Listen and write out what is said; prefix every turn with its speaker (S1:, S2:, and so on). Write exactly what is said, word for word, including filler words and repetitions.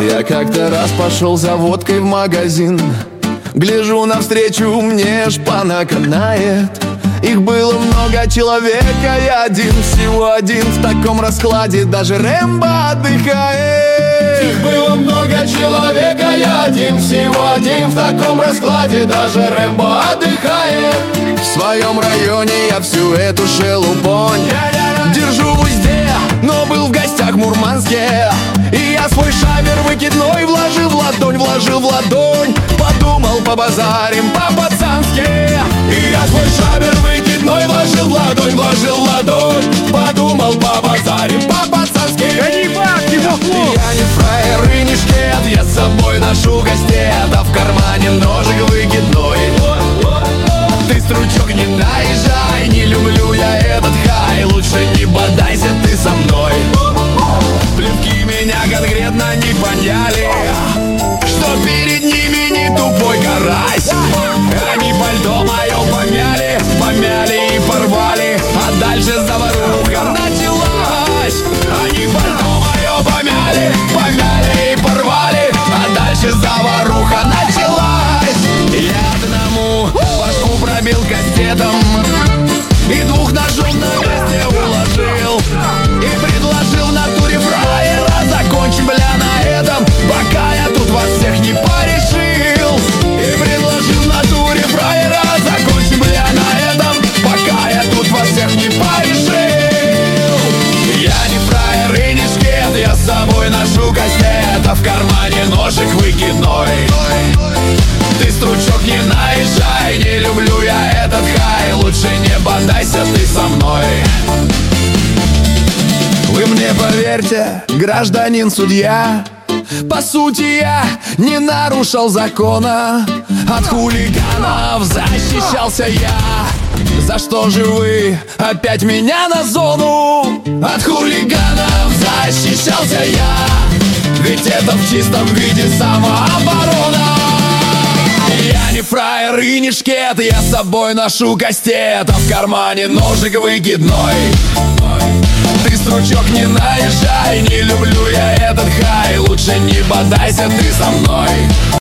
S1: Я как-то раз пошел за водкой в магазин. Гляжу навстречу, мне шпана канает. Их было много, человека я один, всего один. В таком раскладе даже Рэмбо отдыхает.
S2: Их было много, человека я один, всего один. В таком раскладе даже Рэмбо отдыхает.
S1: В своем районе я всю эту шелупонь держу в узде, но был в гостях в Мурманске. И я свой шабер выкидной вложил в ладонь, вложил в ладонь. Подумал, побазарим по-пацански.
S2: И я свой шабер выкидной вложил в ладонь, вложил в ладонь. Подумал, побазарим по-пацански.
S3: Гони бабки, бухло!
S1: Я не фраер и не шкет, я с собой ношу кастет, а в кармане ножик выкидной. Ты, стручок, не наезжай, не люблю я этот хай. Лучше не бодайся ты со мной. Плевки меня конкретно не поняли, что перед ними не тупой карась. Они пальто мое помяли, помяли и порвали, а дальше заваруха началась. Они пальто мое помяли, помяли и порвали, а дальше заваруха началась. Я одному башку пробил кастетом и двух ножом на месте уложил. И предложил в натуре фраера: закончим, бля, на этом, пока я тут вас всех не порешил. И предложил в натуре фраера: закончим, бля, на этом, пока я тут вас всех не порешил. Я не фраер и не шкет, я с собой ношу кастет, а в кармане ножик выкидной. Ты, стручок, не наезжай, не люблю я этот хай. Лучше не бодайся ты со мной. Вы мне поверьте, гражданин судья, по сути я не нарушал закона. От хулиганов защищался я. За что же вы опять меня на зону? От хулиганов защищался я, ведь это в чистом виде самооборона. Я не фраер и не шкет, я с собой ношу кастет, а в кармане ножик выкидной. Ты, стручок, не наезжай, не люблю я этот хай. Лучше не бодайся ты со мной.